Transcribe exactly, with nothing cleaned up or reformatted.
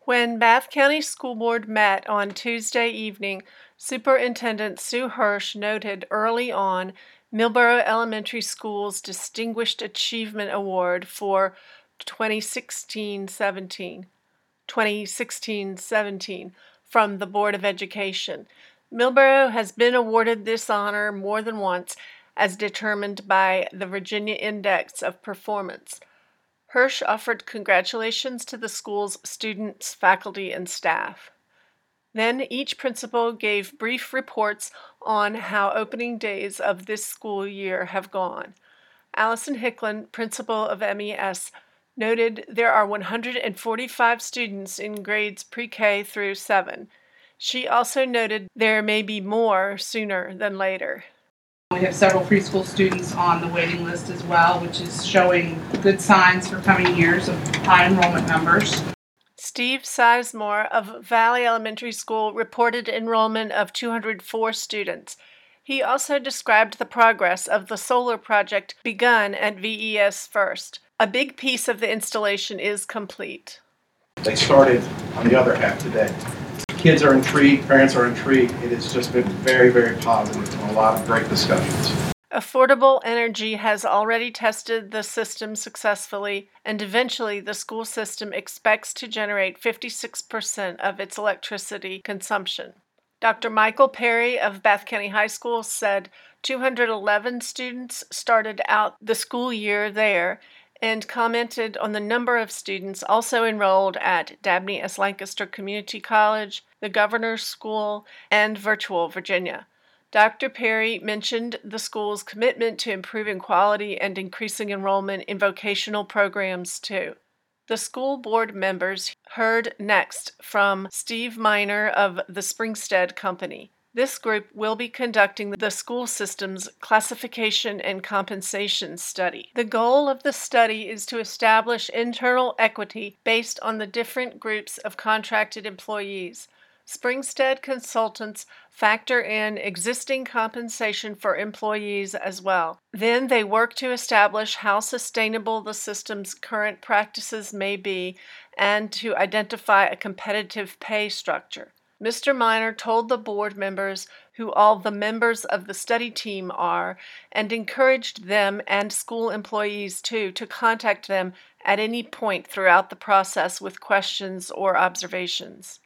When Bath County School Board met on Tuesday evening, Superintendent Sue Hirsch noted early on Millboro Elementary School's Distinguished Achievement Award for twenty sixteen seventeen twenty sixteen seventeen from the Board of Education. Millboro has been awarded this honor more than once, as determined by the Virginia Index of Performance. Hirsch offered congratulations to the school's students, faculty, and staff. Then each principal gave brief reports on how opening days of this school year have gone. Allison Hicklin, principal of M E S, noted there are one hundred forty-five students in grades pre-K through seven. She also noted there may be more sooner than later. We have several preschool students on the waiting list as well, which is showing good signs for coming years of high enrollment numbers. Steve Sizemore of Valley Elementary School reported enrollment of two hundred four students. He also described the progress of the solar project begun at V E S First. A big piece of the installation is complete. They started on the other half today. Kids are intrigued, parents are intrigued. It has just been very, very positive and a lot of great discussions. Affordable Energy has already tested the system successfully, and eventually the school system expects to generate fifty-six percent of its electricity consumption. Doctor Michael Perry of Bath County High School said two hundred eleven students started out the school year there, and commented on the number of students also enrolled at Dabney S. Lancaster Community College, the Governor's School, and Virtual Virginia. Doctor Perry mentioned the school's commitment to improving quality and increasing enrollment in vocational programs, too. The school board members heard next from Steve Miner of the Springstead Company. This group will be conducting the school system's classification and compensation study. The goal of the study is to establish internal equity based on the different groups of contracted employees. Springstead consultants factor in existing compensation for employees as well. Then they work to establish how sustainable the system's current practices may be and to identify a competitive pay structure. Mister Miner told the board members who all the members of the study team are and encouraged them and school employees too to contact them at any point throughout the process with questions or observations.